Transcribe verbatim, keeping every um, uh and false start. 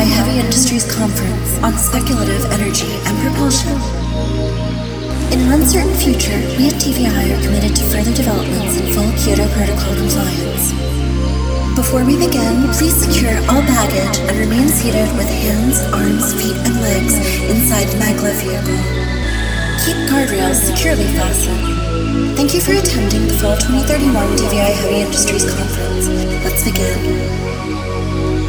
I Heavy Industries Conference on Speculative Energy and Propulsion. In an uncertain future, we at T V I are committed to further developments in full Kyoto Protocol compliance. Before we begin, please secure all baggage and remain seated with hands, arms, feet, and legs inside the maglev vehicle. Keep guardrails securely fastened. Thank you for attending the Fall twenty thirty-one T V I Heavy Industries Conference. Let's begin.